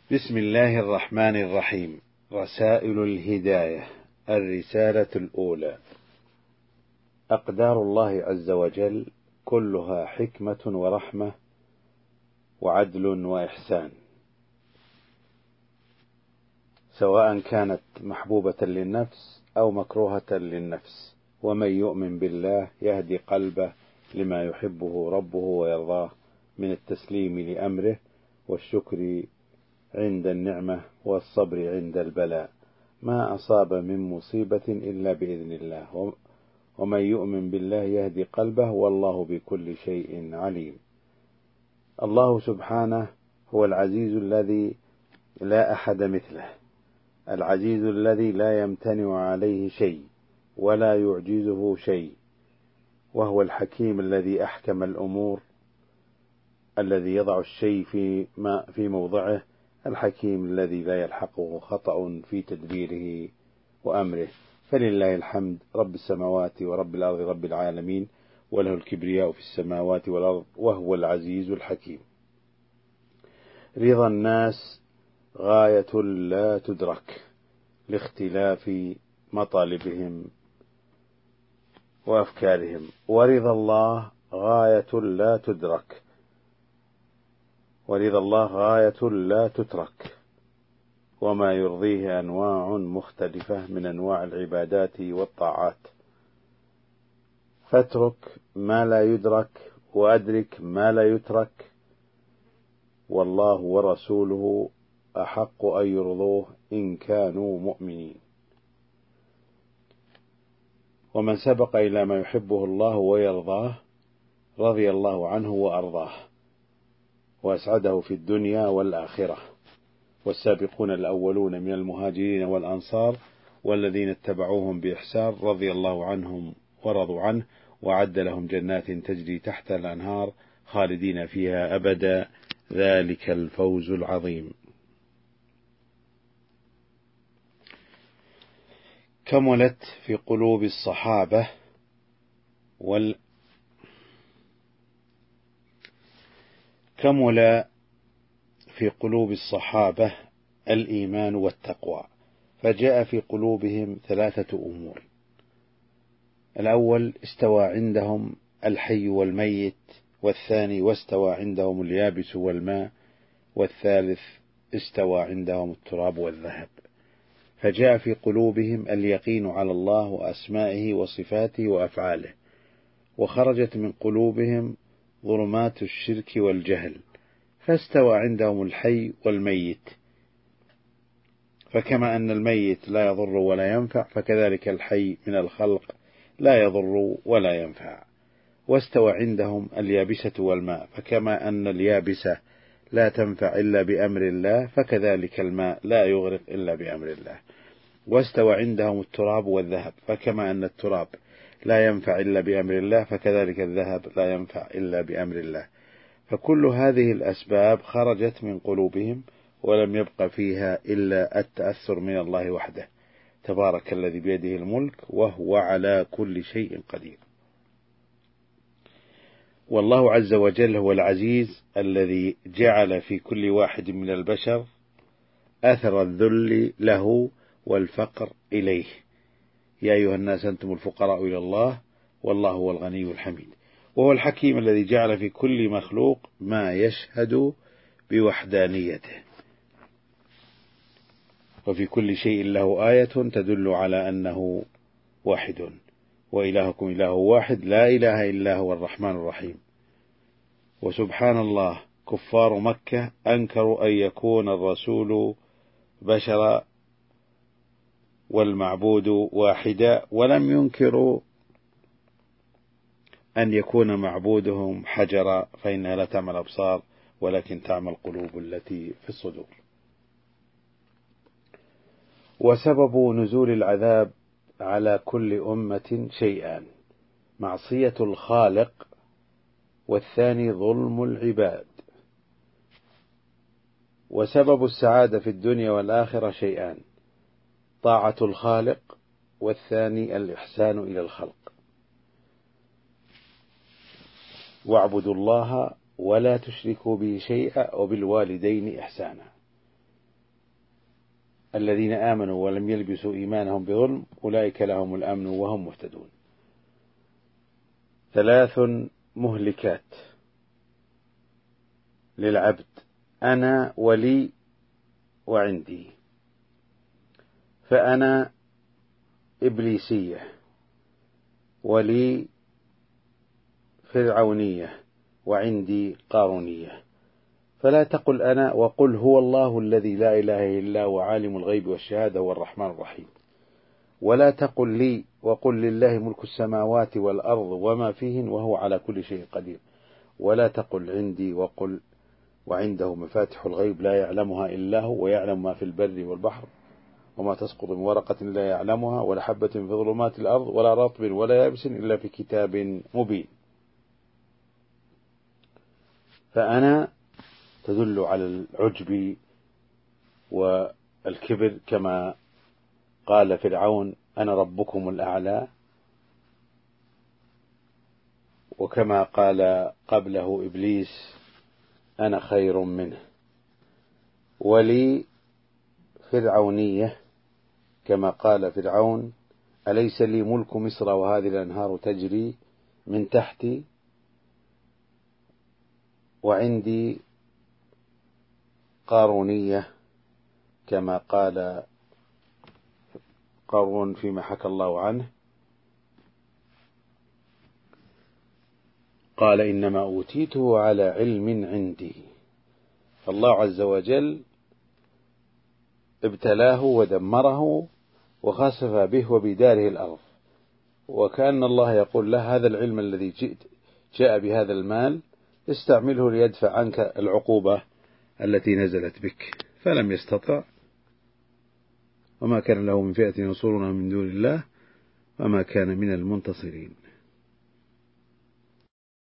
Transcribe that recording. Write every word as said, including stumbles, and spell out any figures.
بسم الله الرحمن الرحيم. رسائل الهداية. الرسالة الأولى: أقدار الله عز وجل كلها حكمة ورحمة وعدل وإحسان، سواء كانت محبوبة للنفس أو مكروهة للنفس، ومن يؤمن بالله يهدي قلبه لما يحبه ربه ويرضاه من التسليم لأمره والشكر عند النعمة والصبر عند البلاء. ما أصاب من مصيبة إلا بإذن الله، ومن يؤمن بالله يهدي قلبه والله بكل شيء عليم. الله سبحانه هو العزيز الذي لا أحد مثله، العزيز الذي لا يمتنع عليه شيء ولا يعجزه شيء، وهو الحكيم الذي أحكم الأمور، الذي يضع الشيء في ما في موضعه، الحكيم الذي لا يلحقه خطأ في تدبيره وأمره. فلله الحمد رب السماوات ورب الأرض رب العالمين، وله الكبرياء في السماوات والأرض، وهو العزيز الحكيم. رضا الناس غاية لا تدرك لاختلاف مطالبهم وأفكارهم، ورضا الله غاية لا تدرك، ورضا الله غاية لا تترك، وما يرضيه أنواع مختلفة من أنواع العبادات والطاعات. فاترك ما لا يدرك وأدرك ما لا يترك، والله ورسوله أحق أن يرضوه إن كانوا مؤمنين. ومن سبق إلى ما يحبه الله ويرضاه رضي الله عنه وأرضاه وأسعده في الدنيا والآخرة. والسابقون الأولون من المهاجرين والأنصار والذين اتبعوهم بإحسان رضي الله عنهم ورضوا عنه، وعد لهم جنات تجري تحت الأنهار خالدين فيها أبدا، ذلك الفوز العظيم. كملت في قلوب الصحابة وال كمل في قلوب الصحابة الإيمان والتقوى، فجاء في قلوبهم ثلاثة أمور: الأول استوى عندهم الحي والميت، والثاني واستوى عندهم اليابس والماء، والثالث استوى عندهم التراب والذهب. فجاء في قلوبهم اليقين على الله وأسمائه وصفاته وأفعاله، وخرجت من قلوبهم ظلمات الشرك والجهل، فاستوى عندهم الحي والميت. فكما أن الميت لا يضر ولا ينفع، فكذلك الحي من الخلق لا يضر ولا ينفع. واستوى عندهم اليابسة والماء، فكما أن اليابسة لا تنفع إلا بأمر الله، فكذلك الماء لا يغرق إلا بأمر الله. واستوى عندهم التراب والذهب، فكما أن التراب لا ينفع إلا بأمر الله، فكذلك الذهب لا ينفع إلا بأمر الله. فكل هذه الأسباب خرجت من قلوبهم، ولم يبق فيها إلا التأثر من الله وحده، تبارك الذي بيده الملك وهو على كل شيء قدير. والله عز وجل هو العزيز الذي جعل في كل واحد من البشر أثر الذل له والفقر إليه. يا أيها الناس أنتم الفقراء إلى الله والله هو الغني الحميد. وهو الحكيم الذي جعل في كل مخلوق ما يشهد بوحدانيته، وفي كل شيء له آية تدل على أنه واحد، وإلهكم إله واحد لا إله إلا هو الرحمن الرحيم. وسبحان الله، كفار مكة أنكروا أن يكون الرسول بشرا والمعبود واحدا، ولم ينكروا أن يكون معبودهم حجرا، فإنها لا تعمى الأبصار ولكن تعمى القلوب التي في الصدور. وسبب نزول العذاب على كل أمة شيئان: معصية الخالق، والثاني ظلم العباد. وسبب السعادة في الدنيا والآخرة شيئان: طاعة الخالق، والثاني الإحسان إلى الخلق. واعبدوا الله ولا تشركوا به شيئا وبالوالدين إحسانا. الذين آمنوا ولم يلبسوا إيمانهم بظلم أولئك لهم الأمن وهم مهتدون. ثلاث مهلكات للعبد: أنا ولي وعندي. فأنا إبليسية، ولي فرعونية، وعندي قارونية. فلا تقل أنا، وقل هو الله الذي لا إله إلا هو عالم الغيب والشهادة هو الرحمن الرحيم. ولا تقل لي، وقل لله ملك السماوات والأرض وما فيهن وهو على كل شيء قدير. ولا تقل عندي، وقل وعنده مفاتح الغيب لا يعلمها إلا هو ويعلم ما في البر والبحر وما تسقط من ورقة لا يعلمها ولا حبة في ظلمات الأرض ولا رطب ولا يابس إلا في كتاب مبين. فأنا تدل على العجب والكبر، كما قال فرعون أنا ربكم الأعلى، وكما قال قبله إبليس أنا خير منه. ولي فرعونية، كما قال فرعون أليس لي ملك مصر وهذه الأنهار تجري من تحتي. وعندي قارونية، كما قال قارون فيما حكى الله عنه قال إنما أوتيته على علم عندي. فالله عز وجل ابتلاه ودمره وخسف به وبداره الأرض، وكأن الله يقول له هذا العلم الذي جئت جاء بهذا المال استعمله ليدفع عنك العقوبة التي نزلت بك، فلم يستطع، وما كان له من فئة ينصرنا من دون الله وما كان من المنتصرين.